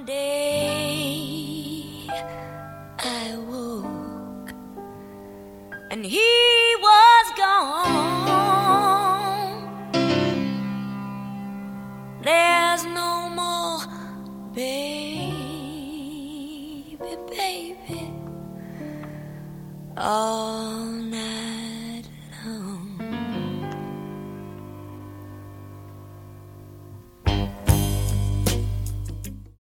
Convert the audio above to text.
day I woke and he was gone. There's no more baby, baby. Oh,